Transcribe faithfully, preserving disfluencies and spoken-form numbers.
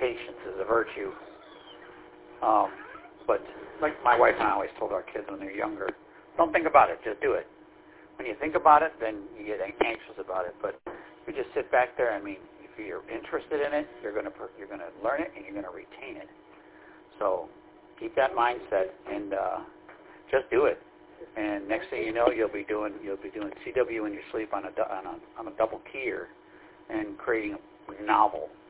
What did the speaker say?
patience is a virtue. Um, but like my wife and I always told our kids when they're younger, don't think about it, just do it. When you think about it, then you get anxious about it. But if you just sit back there, I mean, if you're interested in it, you're going to you're going to learn it and you're going to retain it. So keep that mindset and uh, just do it. And next thing you know, you'll be doing you'll be doing C W in your sleep on a on a on a double keyer and creating a novel